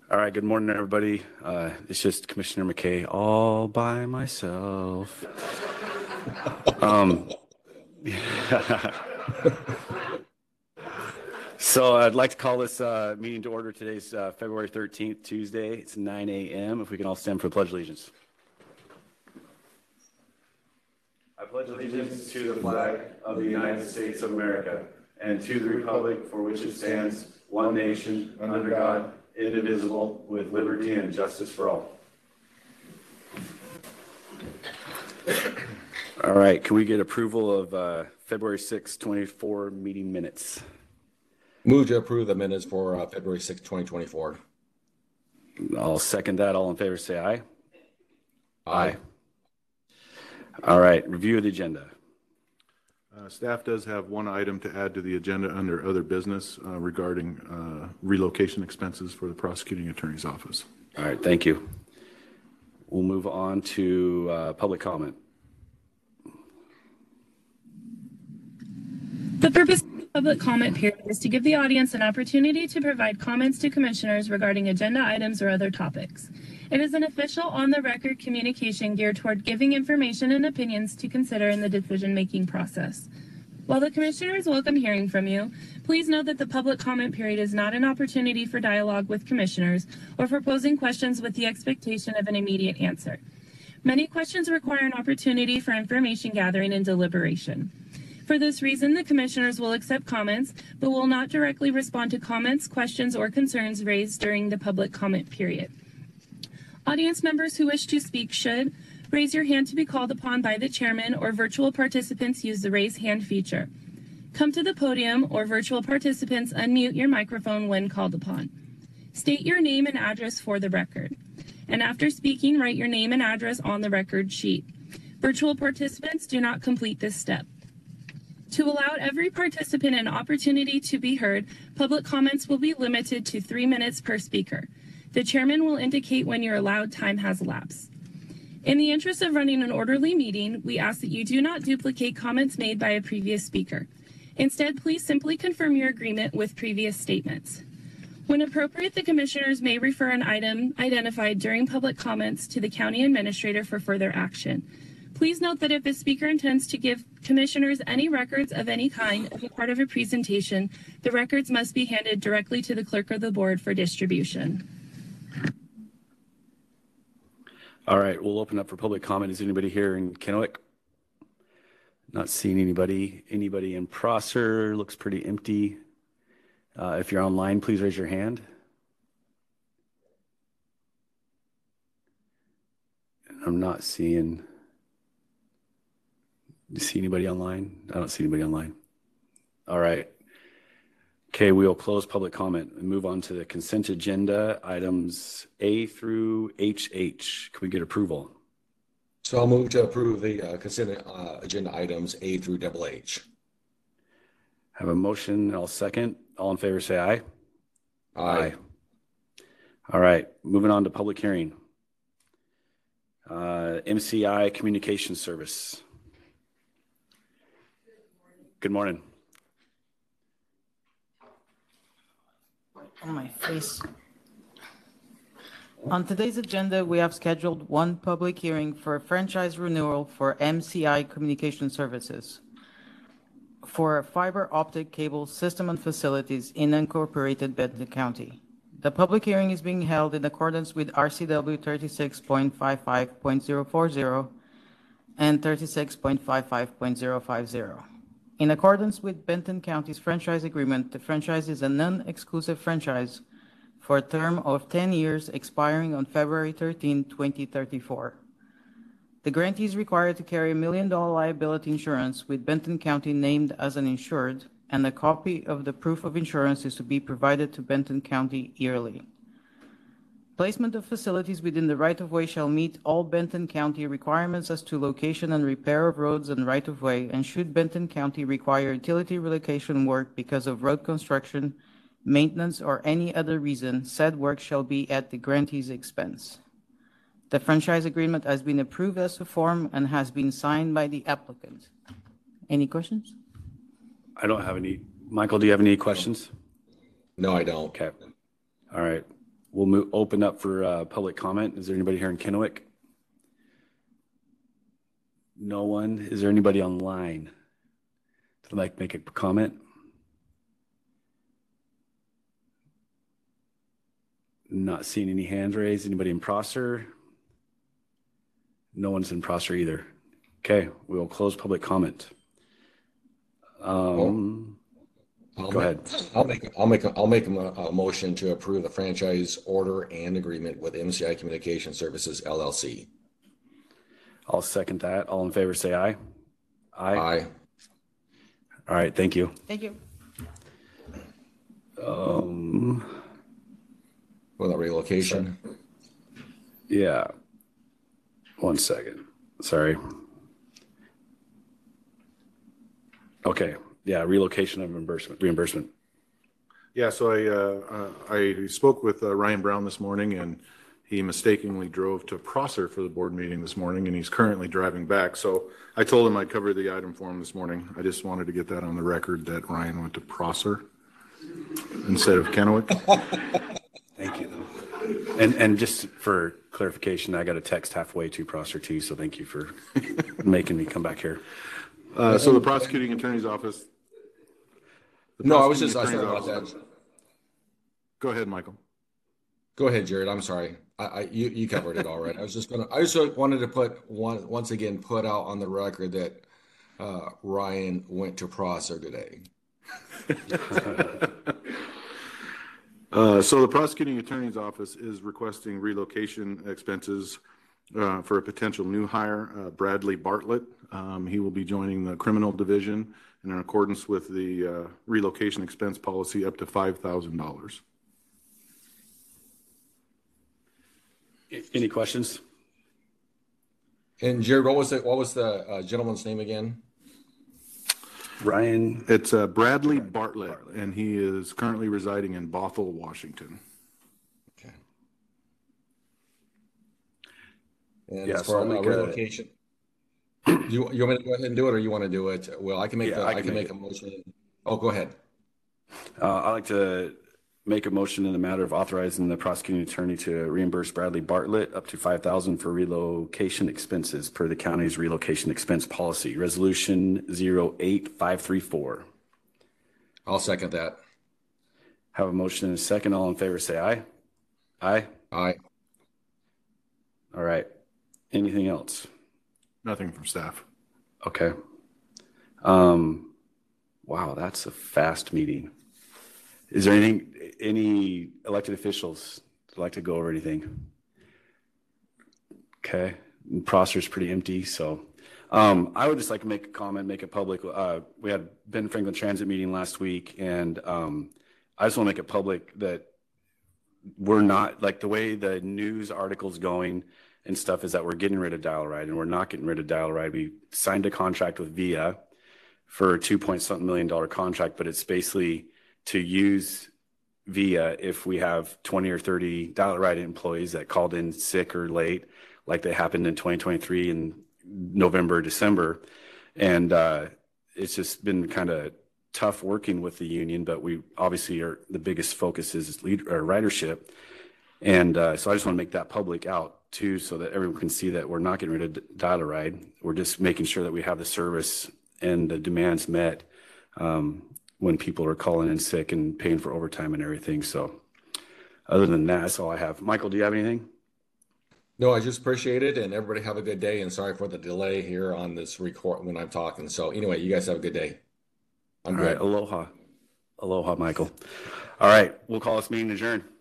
All right, good morning, everybody. It's just Commissioner McKay all by myself. So I'd like to call this meeting to order. Today's February 13th, Tuesday. It's 9 a.m. If we can all stand for the Pledge of Allegiance. I pledge allegiance to the flag of the United States of America and to the republic for which it stands, one nation, under God, indivisible, with liberty and justice for all. All right, can we get approval of February 6, 24 meeting minutes? Move to approve the minutes for February 6, 2024. I'll second that. All in favor, say aye. Aye. All right, review of the agenda. Staff does have one item to add to the agenda under other business regarding relocation expenses for the prosecuting attorney's office. All right, thank you. We'll move on to public comment. The purpose of the public comment period is to give the audience an opportunity to provide comments to commissioners regarding agenda items or other topics. It is an official on-the-record communication geared toward giving information and opinions to consider in the decision-making process. While the commissioners welcome hearing from you, please note that the public comment period is not an opportunity for dialogue with commissioners or for posing questions with the expectation of an immediate answer. Many questions require an opportunity for information gathering and deliberation. For this reason, the commissioners will accept comments, but will not directly respond to comments, questions, or concerns raised during the public comment period. Audience members who wish to speak should raise your hand to be called upon by the chairman, or virtual participants use the raise hand feature. Come to the podium, or virtual participants unmute your microphone when called upon. State your name and address for the record. And after speaking, write your name and address on the record sheet. Virtual participants do not complete this step. To allow every participant an opportunity to be heard, public comments will be limited to 3 minutes per speaker. The chairman will indicate when your allowed time has elapsed. In the interest of running an orderly meeting, we ask that you do not duplicate comments made by a previous speaker. Instead, please simply confirm your agreement with previous statements. When appropriate, the commissioners may refer an item identified during public comments to the county administrator for further action. Please note that if a speaker intends to give commissioners any records of any kind as a part of a presentation, the records must be handed directly to the clerk of the board for distribution. All right, we'll open up for public comment. Is anybody here in Kennewick? Not seeing anybody. Anybody in Prosser? Looks pretty empty. If you're online, please raise your hand. I'm not seeing. Do you see anybody online? I don't see anybody online. All right. Okay, we'll close public comment and move on to the consent agenda, items A through HH. Can we get approval? So I'll move to approve the consent agenda items A through HH. Have a motion. I'll second. All in favor, say aye. Aye. All right, moving on to public hearing. MCI Communication Service. Good morning. On my face. On today's agenda, we have scheduled one public hearing for a franchise renewal for MCI Communication Services for fiber optic cable system and facilities in unincorporated Benton County. The public hearing is being held in accordance with RCW 36.55.040 and 36.55.050. In accordance with Benton County's franchise agreement, the franchise is a non-exclusive franchise for a term of 10 years expiring on February 13, 2034. The grantee is required to carry $1 million liability insurance with Benton County named as an insured, and a copy of the proof of insurance is to be provided to Benton County yearly. Placement of facilities within the right-of-way shall meet all Benton County requirements as to location and repair of roads and right-of-way, and should Benton County require utility relocation work because of road construction, maintenance, or any other reason, said work shall be at the grantee's expense. The franchise agreement has been approved as to form and has been signed by the applicant. Any questions? I don't have any. Michael, do you have any questions? No, I don't. Okay. All right. We'll open up for public comment. Is there anybody here in Kennewick? No one. Is there anybody online that'd like to make a comment? Not seeing any hands raised. Anybody in Prosser? No one's in Prosser either. Okay, we will close public comment. Go ahead. I'll make a motion to approve the franchise order and agreement with MCI Communication Services LLC. I'll second that. All in favor, say aye. Aye. All right, thank you. Thank you. With a relocation. Yeah. 1 second. Sorry. Okay. Yeah, relocation of reimbursement. Yeah, so I spoke with Ryan Brown this morning, and he mistakenly drove to Prosser for the board meeting this morning, and he's currently driving back. So I told him I'd cover the item for him this morning. I just wanted to get that on the record that Ryan went to Prosser instead of Kennewick. Thank you. And just for clarification, I got a text halfway to Prosser too, so thank you for making me come back here. So the prosecuting attorney's office. I sorry about that. Go ahead, Michael. Go ahead, Jared. I'm sorry. You covered it all right. I just wanted to once again put out on the record that Ryan went to Prosser today. So the prosecuting attorney's office is requesting relocation expenses for a potential new hire, Bradley Bartlett. He will be joining the criminal division, and in accordance with the relocation expense policy, up to $5,000. Any questions? And Jared, what was the gentleman's name again? Ryan. It's Bradley Bartlett, and he is currently residing in Bothell, Washington. Okay. And Yeah, as so far I'll as make relocation, you want me to go ahead and do it, or you want to do it? Well, I can make Yeah, I can make a motion. Oh, go ahead. I'd like to make a motion in the matter of authorizing the prosecuting attorney to reimburse Bradley Bartlett up to $5,000 for relocation expenses per the county's relocation expense policy, Resolution 08534. I'll second that. Have a motion and a second. All in favor, say aye. Aye. Aye. All right. Anything else? Nothing from staff. Okay. Wow, that's a fast meeting. Is there any elected officials that like to go over anything? Okay. And Prosser's pretty empty, so I would just like to make a comment, make it public. We had Ben Franklin Transit meeting last week, and I just want to make it public that we're not, like, the way the news article's going and stuff is that we're getting rid of Dial-A-Ride, and we're not getting rid of Dial-A-Ride. We signed a contract with VIA for a $2-point-something million contract, but it's basically to use VIA if we have 20 or 30 Dial-A-Ride employees that called in sick or late, like they happened in 2023 in November, December. And it's just been kind of tough working with the union, but we obviously are, the biggest focus is ridership. And so I just want to make that public out too, so that everyone can see that we're not getting rid of Dial-A-Ride. We're just making sure that we have the service and the demands met when people are calling in sick and paying for overtime and everything. So other than that, that's all I have. Michael, do you have anything? No, I just appreciate it, and everybody have a good day, and sorry for the delay here on this record when I'm talking. So anyway, you guys have a good day. I'm All good. right. Aloha. Aloha, Michael. All right. We'll call this meeting adjourned.